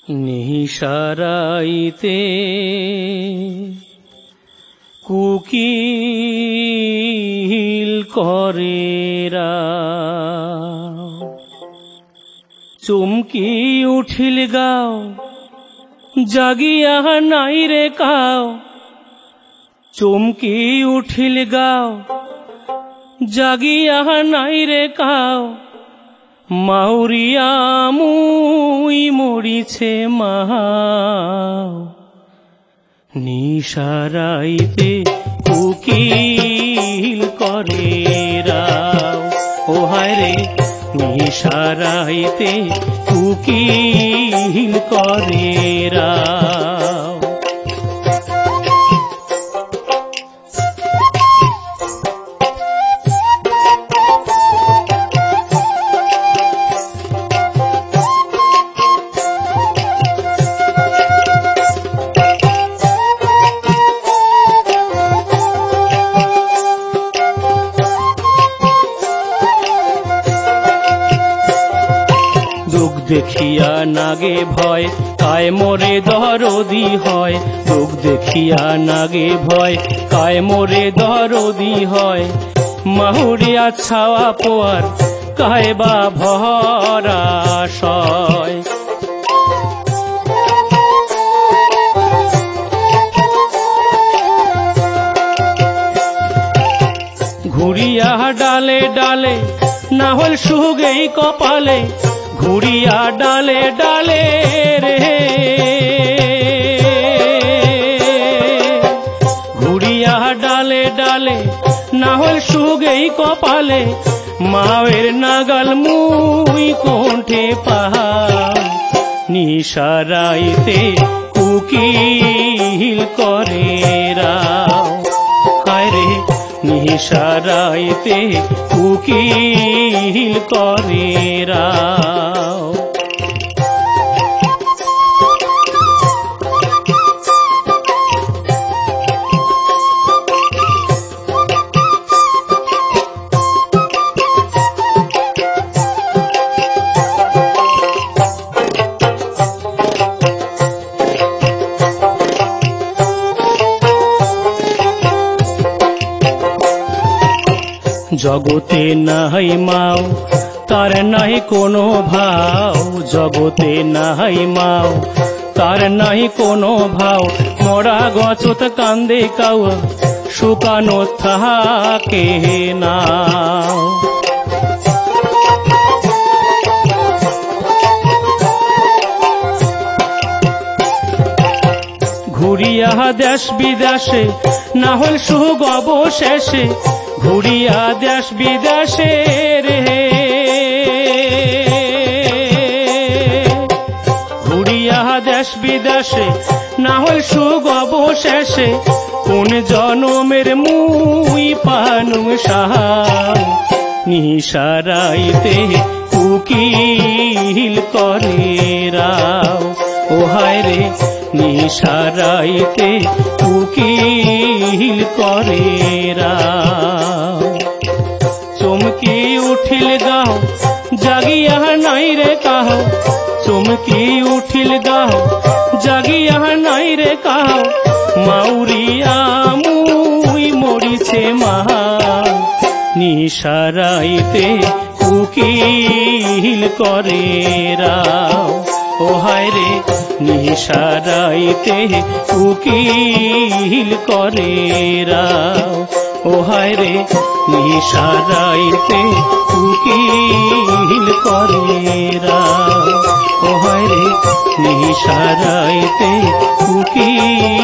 নিশারাইতে কুকিল করেরা চমকি উঠিল গাও জাগিয়া নাই রে কাও চমকি উঠিল গাও জাগিয়া নাই রে কাও মাউরিয়া মুই মরিছে মাও নিশারাইতে কুকিল করেরা ও হায় রে নিশারাইতে কুকিল করেরা দেখিয়া নাগে ভয় কায় মোরে দরদি হয় লোক দেখিয়া নাগে ভয় কায় মোরে দরদি হয় মাহুরিয়া ছাওয়া পোয়ার কায় বা ভরাশয় ঘুরিয়া ডালে ডালে না হল সুগেই কপালে ঘুরিয়া ডালে ডালে রে ঘুরিয়া ডালে ডালে না হল সুগেই কপালে মায়ের নাগাল মুই কোণ্ঠে পাহাড় নিশারাইতে কুকিল করেরা হায় রে নিশারাইতে কুকিল করেরা জগতে নাই মাও তার নাই কোনো ভাও জগতে নাই মাও তার নাই কোনো ভাও মরা গছত কান্দে কাউ শুকানো থাকে না ঘুরিয়া দেশ বিদেশে না হল সুখ অবশেষে ঘুরিয়া দেশ বিদেশে রে ঘুরিয়া দেশ বিদেশে না হল সুখ অবশেষে কোন জনমের মুই পানু সাহার নিশারাইতে কুকিল করেরা ও হায় রে নিশারাইতে কুকিল করেরা চমকি উঠিল গাও জাগিয়া নাই রে কাহো চমকি উঠিল গাও জাগিয়া নাই রে কাহো মাউরিয়া মুই মরিছে মা নিশারাইতে কুকিল করেরা ও হায় রে নিশারাইতে কুকিল করেরা ও হায় রে নিশারাইতে কুকিল করেরা ও হায় রে নিশারাইতে কুকিল